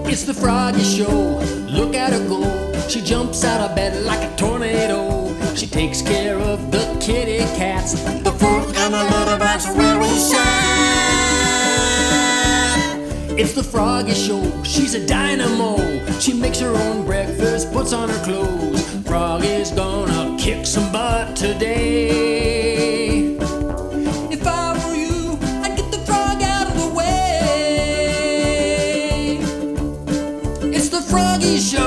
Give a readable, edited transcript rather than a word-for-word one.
It's the Froggy Show, look at her go. She jumps out of bed like a tornado. She takes care of the kitty cats, the fruit and the little birds where we shine. It's the Froggy Show, she's a dynamo. She makes her own breakfast, puts on her clothes. Froggy's gonna kick some butt today. If I were you, I'd get the frog out of the way. It's the Froggy Show.